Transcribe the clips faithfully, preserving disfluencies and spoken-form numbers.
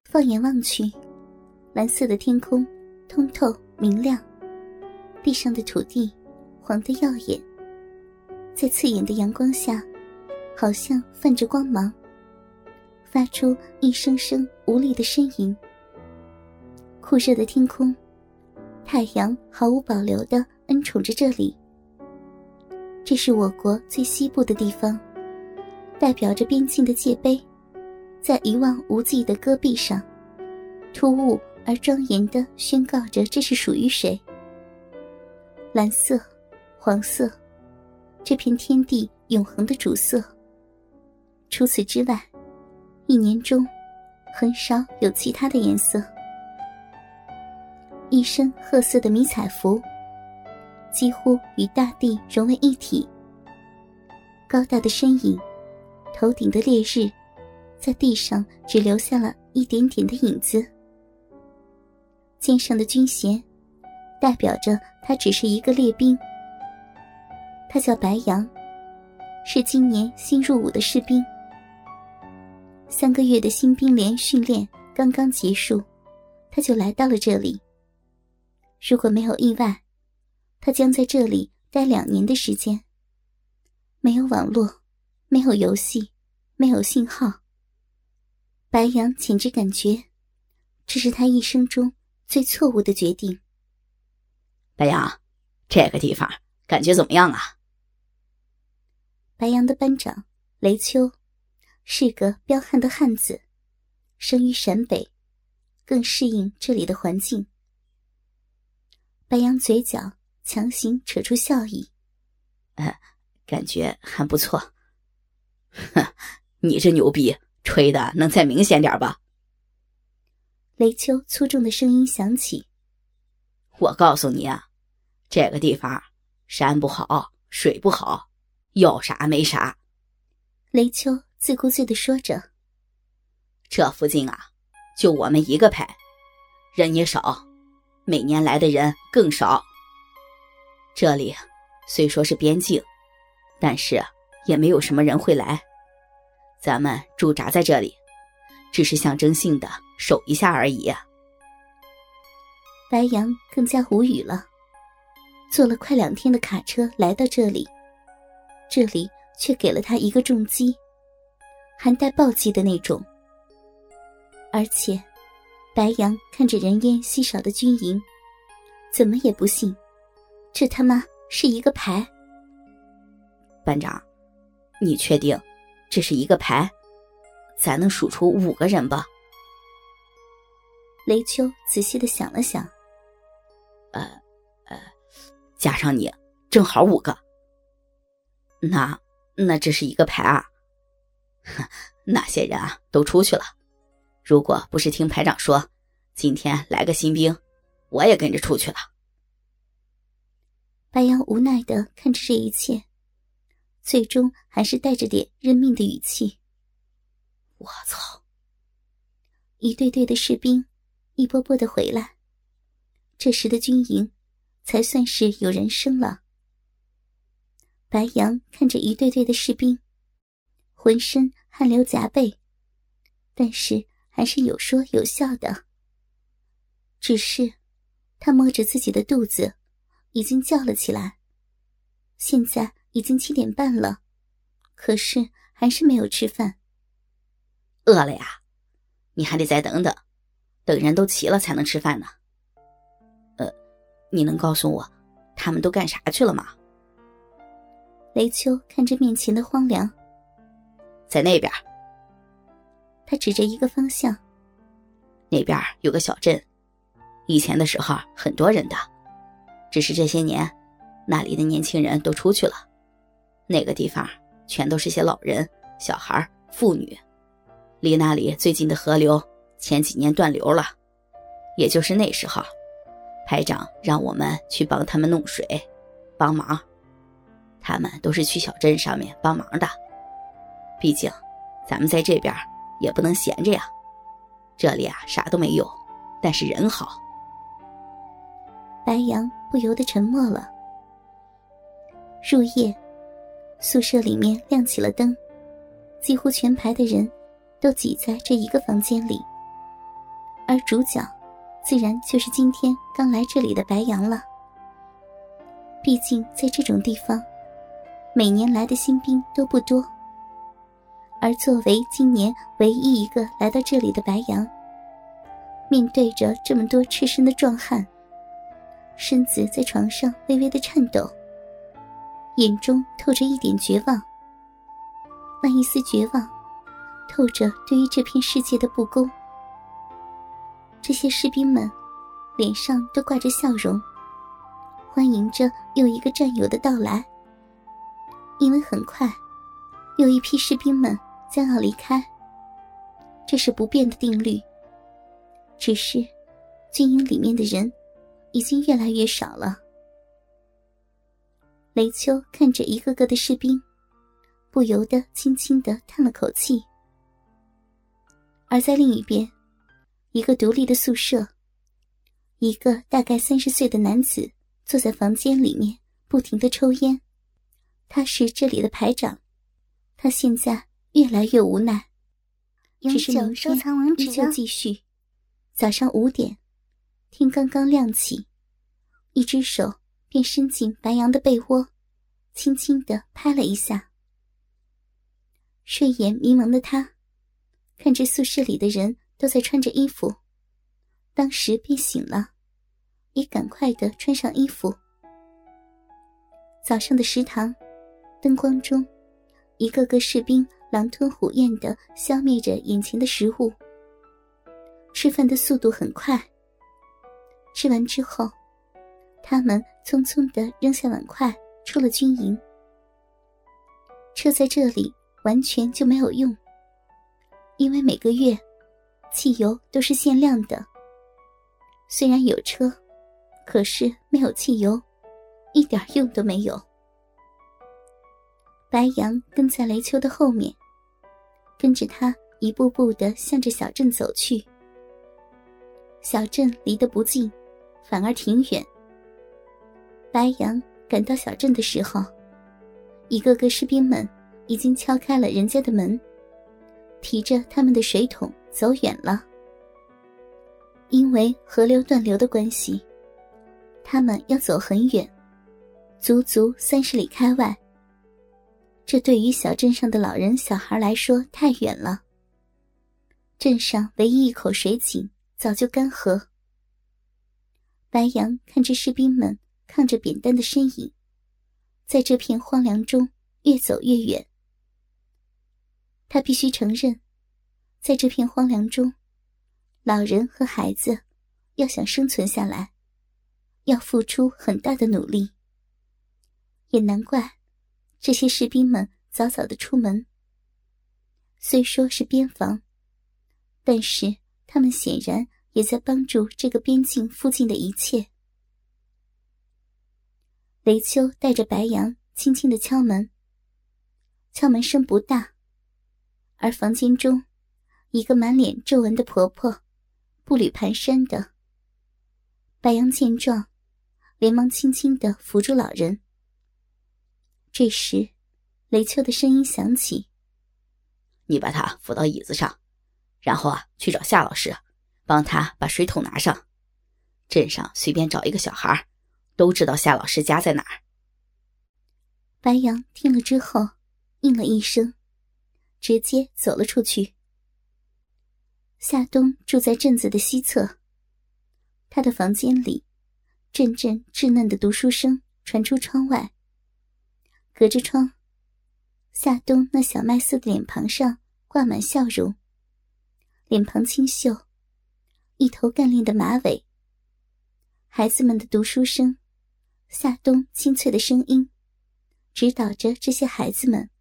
放眼望去，蓝色的天空通透明亮，地上的土地黄得耀眼，在刺眼的阳光下好像泛着光芒，发出一声声无力的呻吟。酷热的天空，太阳毫无保留地恩宠着这里。这是我国最西部的地方，代表着边境的界碑，在一望无际的戈壁上，突兀而庄严地宣告着这是属于谁。蓝色、黄色，这片天地永恒的主色。除此之外，一年中很少有其他的颜色。一身褐色的迷彩服，几乎与大地融为一体。高大的身影，头顶的烈日，在地上只留下了一点点的影子。肩上的军衔，代表着他只是一个列兵。他叫白杨，是今年新入伍的士兵。三个月的新兵连训练刚刚结束，他就来到了这里。如果没有意外，他将在这里待两年的时间。没有网络，没有游戏，没有信号。白杨简直感觉，这是他一生中最错误的决定。 白杨，这个地方感觉怎么样啊？ 白杨的班长雷秋是个彪悍的汉子，生于陕北，更适应这里的环境。白杨嘴角强行扯出笑意， 呃，感觉还不错。哼，你这牛逼吹的能再明显点吧？ 雷秋粗重的声音响起。 我告诉你啊，这个地方山不好，水不好，有啥没啥。 雷秋自顾自地说着。 这附近啊，就我们一个排，人也少，每年来的人更少。这里虽说是边境，但是也没有什么人会来。咱们驻扎在这里，只是象征性的守一下而已。 白杨更加无语了，坐了快两天的卡车来到这里，这里却给了他一个重击，还带暴击的那种。而且白杨看着人烟稀少的军营，怎么也不信这他妈是一个排。 班长，你确定这是一个排？咱能数出五个人吧？ 雷秋仔细地想了想， 呃呃，加上你正好五个。那那这是一个排啊？那些人啊都出去了。如果不是听排长说今天来个新兵，我也跟着出去了。 白杨无奈地看着这一切，最终还是带着点认命的语气。 我操！ 一队队的士兵一波波地回来，这时的军营才算是有人声了。白杨看着一队队的士兵，浑身汗流浃背，但是还是有说有笑的。只是他摸着自己的肚子，已经叫了起来。现在已经七点半了，可是还是没有吃饭。 饿了呀？你还得再等等，等人都齐了才能吃饭呢。呃，你能告诉我他们都干啥去了吗？ 雷秋看着面前的荒凉。 在那边。 他指着一个方向。 那边有个小镇，以前的时候很多人的，只是这些年那里的年轻人都出去了，那个地方全都是些老人、小孩、妇女。离那里最近的河流前几年断流了，也就是那时候，排长让我们去帮他们弄水，帮忙。他们都是去小镇上面帮忙的，毕竟咱们在这边也不能闲着呀。这里啊啥都没有，但是人好。 白杨不由得沉默了。入夜，宿舍里面亮起了灯，几乎全排的人都挤在这一个房间里。 而主角自然就是今天刚来这里的白羊了。毕竟在这种地方，每年来的新兵都不多，而作为今年唯一一个来到这里的白羊，面对着这么多赤身的壮汉，身子在床上微微的颤抖，眼中透着一点绝望。那一丝绝望透着对于这片世界的不公。这些士兵们脸上都挂着笑容，欢迎着又一个战友的到来。因为很快又一批士兵们将要离开，这是不变的定律。只是军营里面的人已经越来越少了。雷秋看着一个个的士兵，不由得轻轻地叹了口气。而在另一边，一个独立的宿舍，一个大概三十岁的男子坐在房间里面不停地抽烟。他是这里的排长，他现在越来越无奈，只是明天依旧继续。早上五点，天刚刚亮起，一只手便伸进白羊的被窝，轻轻地拍了一下。睡眼迷蒙的他看着宿舍里的人都在穿着衣服，当时便醒了，也赶快地穿上衣服。早上的食堂灯光中，一个个士兵狼吞虎咽地消灭着眼前的食物，吃饭的速度很快。吃完之后，他们匆匆地扔下碗筷出了军营。车在这里完全就没有用，因为每个月汽油都是限量的。虽然有车，可是没有汽油，一点用都没有。白羊跟在雷秋的后面，跟着他一步步地向着小镇走去。小镇离得不近，反而挺远。白羊赶到小镇的时候，一个个士兵们已经敲开了人家的门，提着他们的水桶走远了。因为河流断流的关系，他们要走很远，足足三十里开外。这对于小镇上的老人小孩来说太远了。镇上唯一一口水井早就干涸。白羊看着士兵们抗着扁担的身影，在这片荒凉中越走越远。他必须承认，在这片荒凉中，老人和孩子要想生存下来，要付出很大的努力。也难怪这些士兵们早早地出门。虽说是边防，但是他们显然也在帮助这个边境附近的一切。雷秋带着白羊轻轻地敲门，敲门声不大，而房间中一个满脸皱纹的婆婆步履蹒跚的。白羊见状，连忙轻轻地扶住老人。这时雷秋的声音响起： 你把他扶到椅子上，然后啊去找夏老师，帮他把水桶拿上。镇上随便找一个小孩，都知道夏老师家在哪儿。 白羊听了之后应了一声，直接走了出去。夏冬住在镇子的西侧，他的房间里阵阵稚嫩的读书声传出窗外。隔着窗，夏冬那小麦色的脸庞上挂满笑容，脸庞清秀，一头干练的马尾。孩子们的读书声，夏冬清脆的声音指导着这些孩子们。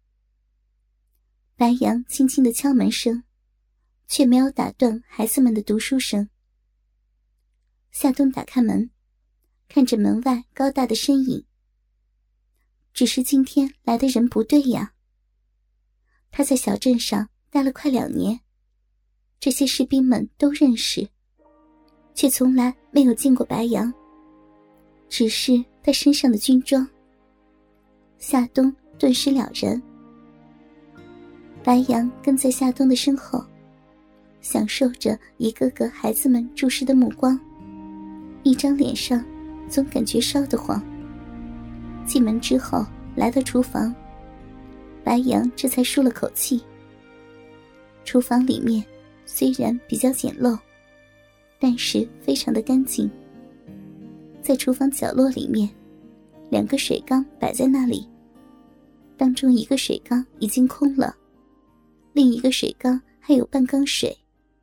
白羊轻轻的敲门声却没有打断孩子们的读书声。夏冬打开门，看着门外高大的身影，只是今天来的人不对呀。他在小镇上待了快两年，这些士兵们都认识，却从来没有见过白羊，只是他身上的军装。夏冬顿时了然。白羊跟在夏冬的身后， 享受着一个个孩子们注视的目光，一张脸上总感觉烧得慌。进门之后来到厨房，白杨这才舒了口气。厨房里面虽然比较简陋，但是非常的干净。在厨房角落里面，两个水缸摆在那里，当中一个水缸已经空了，另一个水缸还有半缸水。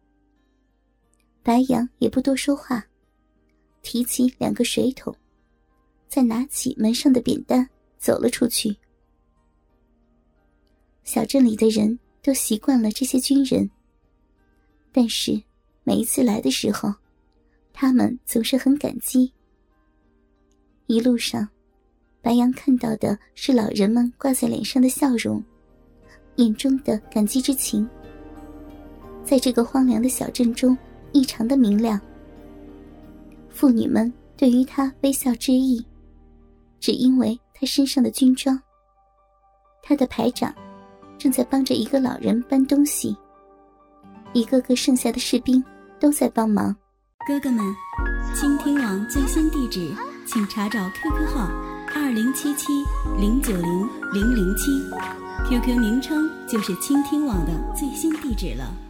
白杨也不多说话，提起两个水桶，再拿起门上的扁担走了出去。小镇里的人都习惯了这些军人，但是每一次来的时候，他们总是很感激。一路上，白杨看到的是老人们挂在脸上的笑容，眼中的感激之情，在这个荒凉的小镇中异常的明亮。妇女们对于他微笑致意，只因为他身上的军装。他的排长正在帮着一个老人搬东西，一个个剩下的士兵都在帮忙。 哥哥们，倾听网最新地址请查找 Q Q 号二零七七零九零零零七 ，Q Q 名称就是倾听网的最新地址了。